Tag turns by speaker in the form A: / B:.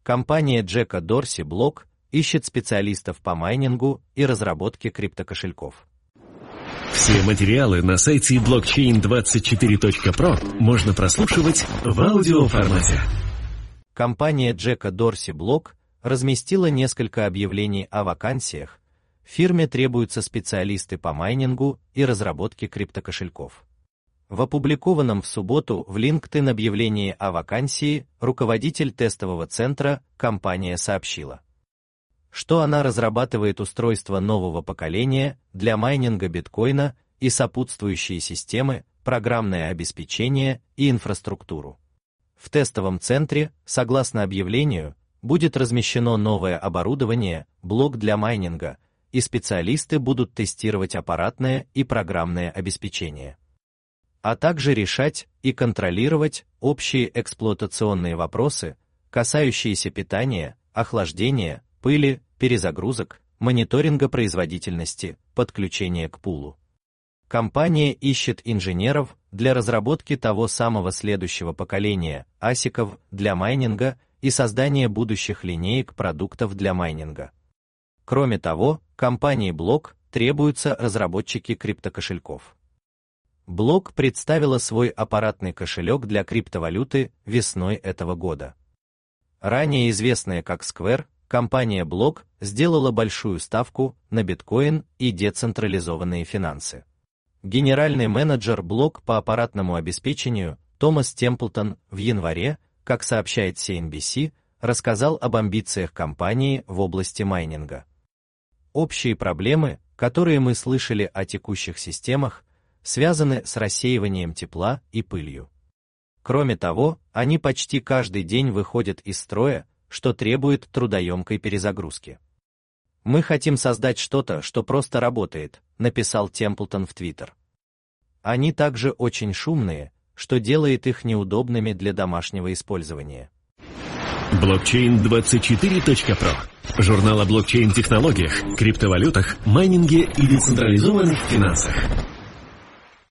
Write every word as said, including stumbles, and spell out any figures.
A: Компания Джека Дорси Блок ищет специалистов по майнингу и разработке криптокошельков.
B: Все материалы на сайте блокчейн двадцать четыре точка про можно прослушивать в аудиоформате.
A: Компания Джека Дорси Блок разместила несколько объявлений о вакансиях. Фирме требуются специалисты по майнингу и разработке криптокошельков. В опубликованном в субботу в LinkedIn объявлении о вакансии руководитель тестового центра компания сообщила, что она разрабатывает устройство нового поколения для майнинга биткоина и сопутствующие системы, программное обеспечение и инфраструктуру. В тестовом центре, согласно объявлению, будет размещено новое оборудование, блок для майнинга, и специалисты будут тестировать аппаратное и программное обеспечение, а также решать и контролировать общие эксплуатационные вопросы, касающиеся питания, охлаждения, пыли, перезагрузок, мониторинга производительности, подключения к пулу. Компания ищет инженеров для разработки того самого следующего поколения асиков для майнинга и создания будущих линеек продуктов для майнинга. Кроме того, компании Блок требуются разработчики криптокошельков. Блок представила свой аппаратный кошелек для криптовалюты весной этого года. Ранее известная как Square, компания Блок сделала большую ставку на биткоин и децентрализованные финансы. Генеральный менеджер Блок по аппаратному обеспечению Томас Темплтон в январе, как сообщает си эн би си, рассказал об амбициях компании в области майнинга. Общие проблемы, которые мы слышали о текущих системах, связаны с рассеиванием тепла и пылью. Кроме того, они почти каждый день выходят из строя, что требует трудоемкой перезагрузки. «Мы хотим создать что-то, что просто работает», написал Темплтон в Твиттер. Они также очень шумные, что делает их неудобными для домашнего использования.
B: блокчейн двадцать четыре точка про. Журнал о блокчейн-технологиях, криптовалютах, майнинге и децентрализованных финансах.